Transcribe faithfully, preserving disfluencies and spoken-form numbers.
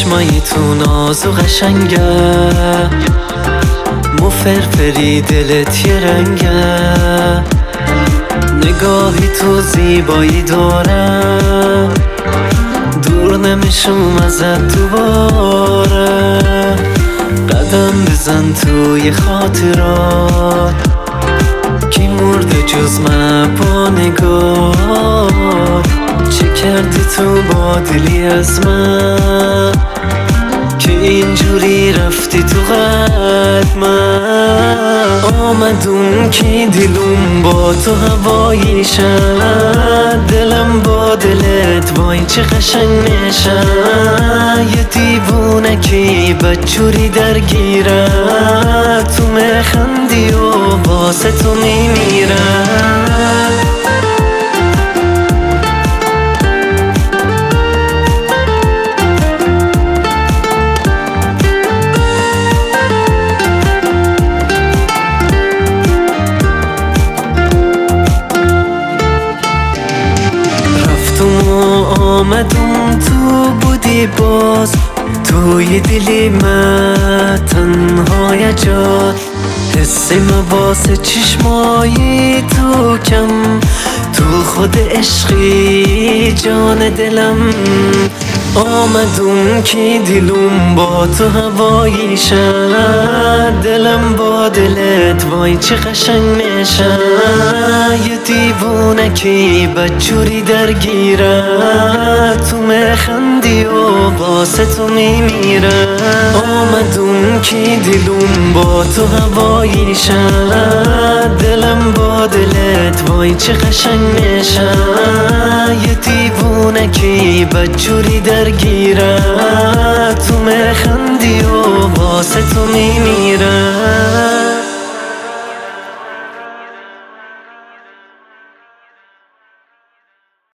چشمایی تو ناز و قشنگه، مفرفری دلت یه رنگه، نگاهی تو زیبایی داره، دور نمیشم ازت دوباره. قدم بزن توی خاطرات، کی مرده جز من با نگاه، چه کردی تو با دلی از من که اینجوری رفتی تو قلبم. آمدون که دلم با تو هوایی شد، دلم با دلت وای چه قشنگ میشه. یه دیوونه که بدجوری درگیره، تو میخندی و واسه تو میمیره. آمدم تو بودی باز، توی دلی من تنهای جات، حس ما واسه چشمایی تو کم، تو خود عشقی جان دلم. آمدم که دلم با تو هوایی شد، دلم با دلت وای چه قشنگ میشه. یه دیوونه که بدجوری درگیره، تو میخندی و واسه تو میمیره. آمدم که دلم با تو هوایی شد، دلم با دلت وای چه قشنگ میشه. یه دیوونه که بدجوری درگیره، تو میخندی و واسه تو میمیره.